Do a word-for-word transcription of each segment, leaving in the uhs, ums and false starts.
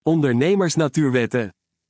Ondernemersnatuurwetten.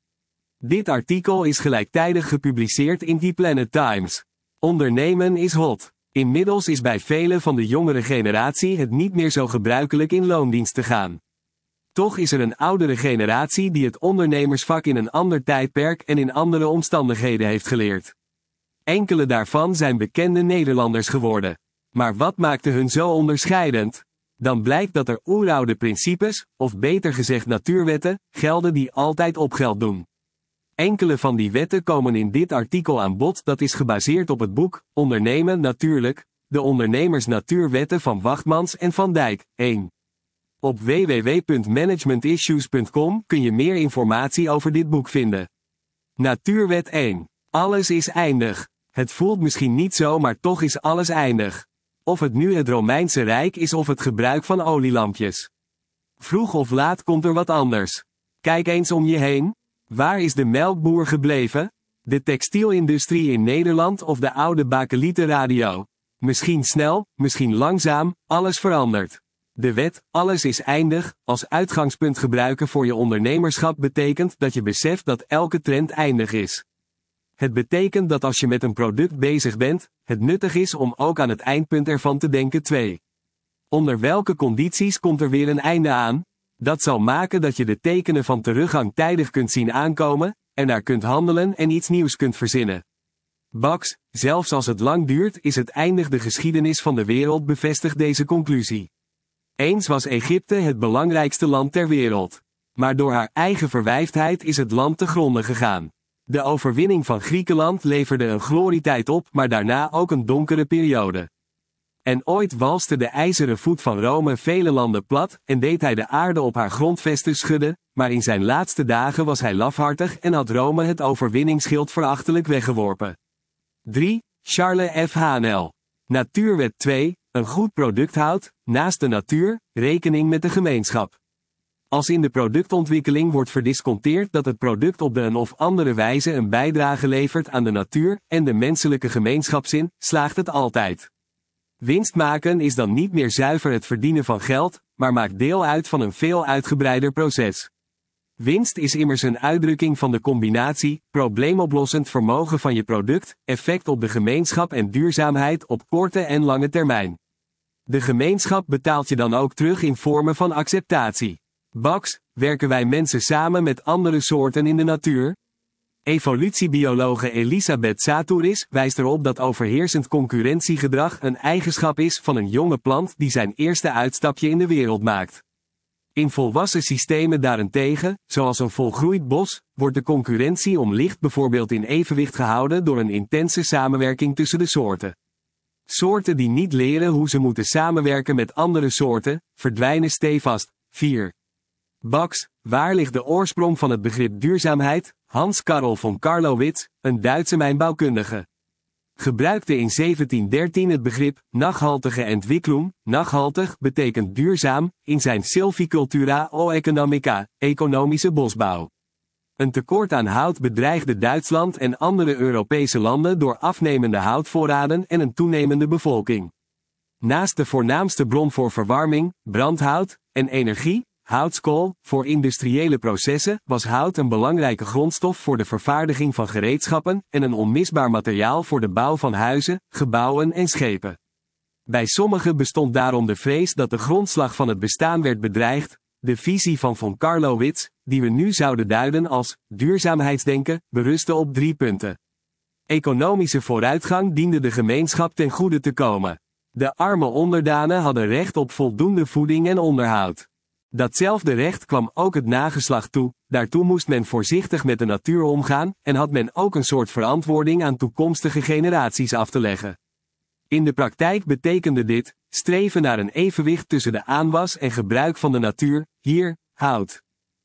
Dit artikel is gelijktijdig gepubliceerd in The Planet Times. Ondernemen is hot. Inmiddels is bij velen van de jongere generatie het niet meer zo gebruikelijk in loondienst te gaan. Toch is er een oudere generatie die het ondernemersvak in een ander tijdperk en in andere omstandigheden heeft geleerd. Enkele daarvan zijn bekende Nederlanders geworden. Maar wat maakte hun zo onderscheidend? Dan blijkt dat er oeroude principes, of beter gezegd natuurwetten, gelden die altijd op geld doen. Enkele van die wetten komen in dit artikel aan bod dat is gebaseerd op het boek, Ondernemen Natuurlijk, de Ondernemersnatuurwetten van Wachtmans en Van Dijk, één. Op w w w punt management issues punt com kun je meer informatie over dit boek vinden. Natuurwet één. Alles is eindig. Het voelt misschien niet zo, maar toch is alles eindig. Of het nu het Romeinse Rijk is of het gebruik van olielampjes. Vroeg of laat komt er wat anders. Kijk eens om je heen. Waar is de melkboer gebleven? De textielindustrie in Nederland of de oude bakelieten radio? Misschien snel, misschien langzaam, alles verandert. De wet, alles is eindig, als uitgangspunt gebruiken voor je ondernemerschap betekent dat je beseft dat elke trend eindig is. Het betekent dat als je met een product bezig bent, het nuttig is om ook aan het eindpunt ervan te denken. twee. Onder welke condities komt er weer een einde aan? Dat zal maken dat je de tekenen van teruggang tijdig kunt zien aankomen, ernaar kunt handelen en iets nieuws kunt verzinnen. Bax, zelfs als het lang duurt is het eindig. De geschiedenis van de wereld bevestigt deze conclusie. Eens was Egypte het belangrijkste land ter wereld. Maar door haar eigen verwijfdheid is het land te gronde gegaan. De overwinning van Griekenland leverde een glorietijd op, maar daarna ook een donkere periode. En ooit walste de ijzeren voet van Rome vele landen plat, en deed hij de aarde op haar grondvesten schudden, maar in zijn laatste dagen was hij lafhartig en had Rome het overwinningsschild verachtelijk weggeworpen. drie. Charles F. Haanel. Natuurwet twee. Een goed product houdt, naast de natuur, rekening met de gemeenschap. Als in de productontwikkeling wordt verdisconteerd dat het product op de een of andere wijze een bijdrage levert aan de natuur en de menselijke gemeenschapszin, slaagt het altijd. Winst maken is dan niet meer zuiver het verdienen van geld, maar maakt deel uit van een veel uitgebreider proces. Winst is immers een uitdrukking van de combinatie, probleemoplossend vermogen van je product, effect op de gemeenschap en duurzaamheid op korte en lange termijn. De gemeenschap betaalt je dan ook terug in vormen van acceptatie. Bax, werken wij mensen samen met andere soorten in de natuur? Evolutiebiologe Elisabeth Sahtouris wijst erop dat overheersend concurrentiegedrag een eigenschap is van een jonge plant die zijn eerste uitstapje in de wereld maakt. In volwassen systemen daarentegen, zoals een volgroeid bos, wordt de concurrentie om licht bijvoorbeeld in evenwicht gehouden door een intense samenwerking tussen de soorten. Soorten die niet leren hoe ze moeten samenwerken met andere soorten, verdwijnen stevast. vier. Bax, waar ligt de oorsprong van het begrip duurzaamheid? Hans Karel von Carlowitz, een Duitse mijnbouwkundige, gebruikte in zeventien dertien het begrip nachhaltige Entwicklung. Nachhaltig betekent duurzaam, in zijn Silvicultura o Economica, economische bosbouw. Een tekort aan hout bedreigde Duitsland en andere Europese landen door afnemende houtvoorraden en een toenemende bevolking. Naast de voornaamste bron voor verwarming, brandhout, en energie, houtskool, voor industriële processen, was hout een belangrijke grondstof voor de vervaardiging van gereedschappen en een onmisbaar materiaal voor de bouw van huizen, gebouwen en schepen. Bij sommigen bestond daarom de vrees dat de grondslag van het bestaan werd bedreigd. De visie van von Carlowitz, die we nu zouden duiden als duurzaamheidsdenken, berustte op drie punten. Economische vooruitgang diende de gemeenschap ten goede te komen. De arme onderdanen hadden recht op voldoende voeding en onderhoud. Datzelfde recht kwam ook het nageslacht toe, daartoe moest men voorzichtig met de natuur omgaan, en had men ook een soort verantwoording aan toekomstige generaties af te leggen. In de praktijk betekende dit, streven naar een evenwicht tussen de aanwas en gebruik van de natuur, hier, hout.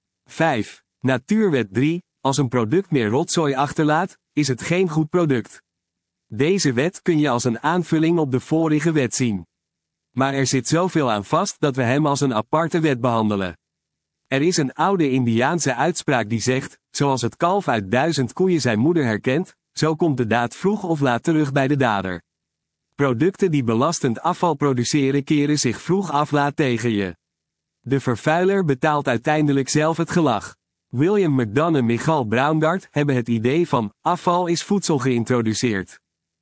vijf. Natuurwet drie, als een product meer rotzooi achterlaat, is het geen goed product. Deze wet kun je als een aanvulling op de vorige wet zien. Maar er zit zoveel aan vast dat we hem als een aparte wet behandelen. Er is een oude Indiaanse uitspraak die zegt, zoals het kalf uit duizend koeien zijn moeder herkent, zo komt de daad vroeg of laat terug bij de dader. Producten die belastend afval produceren keren zich vroeg af laat tegen je. De vervuiler betaalt uiteindelijk zelf het gelag. William McDonough en Michal Braundart hebben het idee van afval is voedsel geïntroduceerd.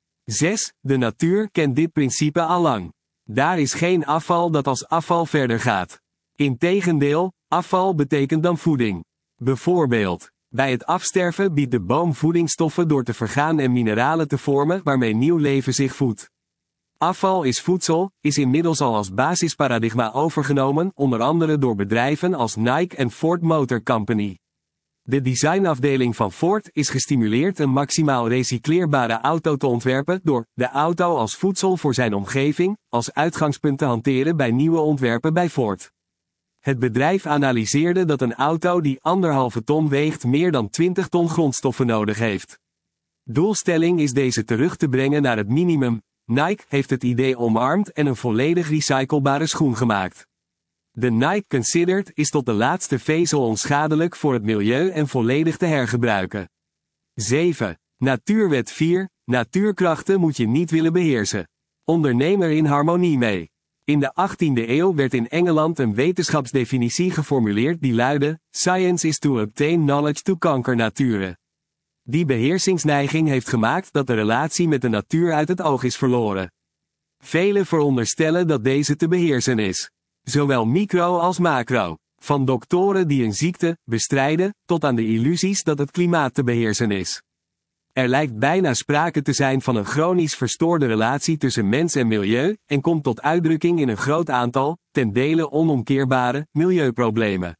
zes. De natuur kent dit principe allang. Daar is geen afval dat als afval verder gaat. Integendeel, afval betekent dan voeding. Bijvoorbeeld, bij het afsterven biedt de boom voedingsstoffen door te vergaan en mineralen te vormen waarmee nieuw leven zich voedt. Afval is voedsel, is inmiddels al als basisparadigma overgenomen, onder andere door bedrijven als Nike en Ford Motor Company. De designafdeling van Ford is gestimuleerd een maximaal recycleerbare auto te ontwerpen door de auto als voedsel voor zijn omgeving als uitgangspunt te hanteren bij nieuwe ontwerpen bij Ford. Het bedrijf analyseerde dat een auto die anderhalve ton weegt meer dan twintig ton grondstoffen nodig heeft. Doelstelling is deze terug te brengen naar het minimum. Nike heeft het idee omarmd en een volledig recyclebare schoen gemaakt. De Nike Considered is tot de laatste vezel onschadelijk voor het milieu en volledig te hergebruiken. zeven. Natuurwet vier. Natuurkrachten moet je niet willen beheersen. Ondernemer in harmonie mee. In de achttiende eeuw werd in Engeland een wetenschapsdefinitie geformuleerd die luidde: Science is to obtain knowledge to conquer nature. Die beheersingsneiging heeft gemaakt dat de relatie met de natuur uit het oog is verloren. Velen veronderstellen dat deze te beheersen is. Zowel micro als macro. Van doktoren die een ziekte bestrijden, tot aan de illusies dat het klimaat te beheersen is. Er lijkt bijna sprake te zijn van een chronisch verstoorde relatie tussen mens en milieu, en komt tot uitdrukking in een groot aantal, ten dele onomkeerbare, milieuproblemen.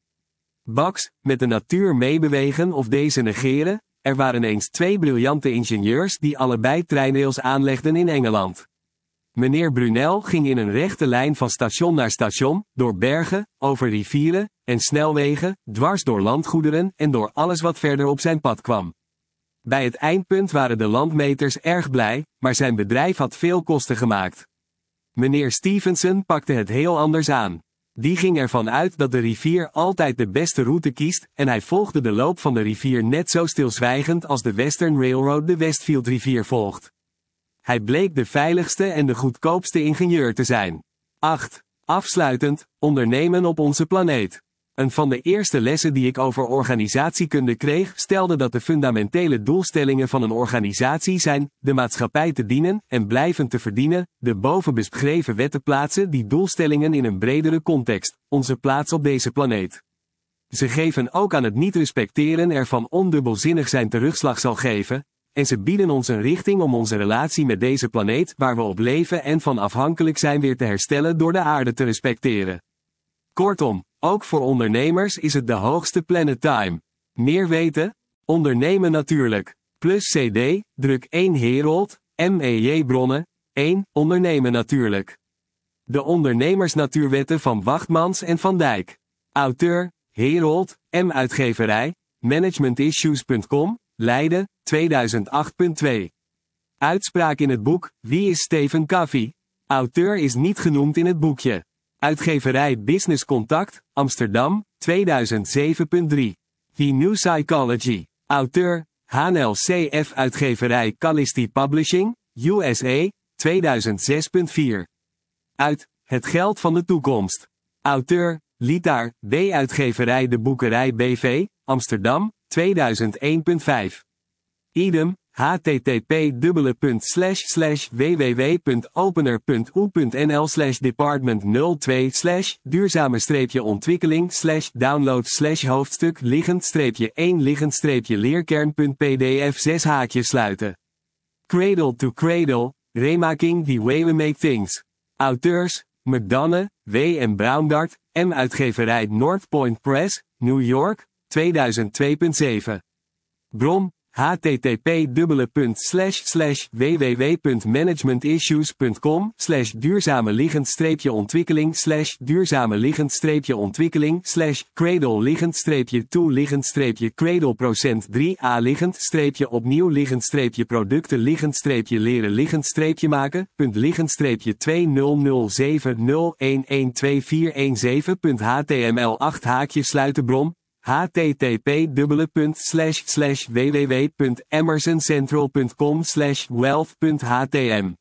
Bax, met de natuur meebewegen of deze negeren. Er waren eens twee briljante ingenieurs die allebei treinrails aanlegden in Engeland. Meneer Brunel ging in een rechte lijn van station naar station, door bergen, over rivieren en snelwegen, dwars door landgoederen en door alles wat verder op zijn pad kwam. Bij het eindpunt waren de landmeters erg blij, maar zijn bedrijf had veel kosten gemaakt. Meneer Stevenson pakte het heel anders aan. Die ging ervan uit dat de rivier altijd de beste route kiest, en hij volgde de loop van de rivier net zo stilzwijgend als de Western Railroad de Westfield rivier volgt. Hij bleek de veiligste en de goedkoopste ingenieur te zijn. acht. Afsluitend, ondernemen op onze planeet. Een van de eerste lessen die ik over organisatiekunde kreeg, stelde dat de fundamentele doelstellingen van een organisatie zijn: de maatschappij te dienen en blijvend te verdienen, de boven beschreven wetten plaatsen die doelstellingen in een bredere context, onze plaats op deze planeet. Ze geven ook aan het niet respecteren ervan ondubbelzinnig zijn terugslag zal geven, en ze bieden ons een richting om onze relatie met deze planeet waar we op leven en van afhankelijk zijn weer te herstellen door de aarde te respecteren. Kortom, ook voor ondernemers is het de hoogste planet time. Meer weten? Ondernemen natuurlijk. Plus C D, druk één Herold, M E J Bronnen, één, ondernemen natuurlijk. De ondernemersnatuurwetten van Wachtmans en Van Dijk. Auteur, Herold, M Uitgeverij, managementissues punt com, Leiden, tweeduizend acht punt twee. Uitspraak in het boek, Wie is Stephen Covey? Auteur is niet genoemd in het boekje. Uitgeverij Business Contact, Amsterdam, tweeduizend zeven punt drie. The New Psychology. Auteur, H N L C F Uitgeverij Callisti Publishing, U S A, tweeduizend zes punt vier. Uit, Het Geld van de Toekomst. Auteur, Litaar, B Uitgeverij De Boekerij B V, Amsterdam, tweeduizend één punt vijf. Idem, h t t p dubbele slash slash w w w punt opener punt u punt n l slash department nul twee slash duurzame streepje ontwikkeling slash download slash hoofdstuk liggend streepje één liggend streepje leerkern punt p d f zes haakjes sluiten. Cradle to Cradle, Remaking the Way We Make Things. Auteurs, McDonough, W. en Braundart, M. Uitgeverij North Point Press, New York, tweeduizend twee punt zeven. Bron, h t t p dubbele slash slash w w w punt managementissues punt com slash duurzame liggend streepje ontwikkeling slash duurzame liggend streepje ontwikkeling slash cradle liggend streepje toe liggend streepje cradle procent drie a liggend streepje opnieuw liggend streepje producten liggend streepje leren liggend streepje maken punt liggend streepje twee nul nul zeven nul een een twee vier een zeven punt h t m l acht haakjes sluiten bron h t t p dubbele slash slash w w w punt emersoncentral punt com slash wealth punt h t m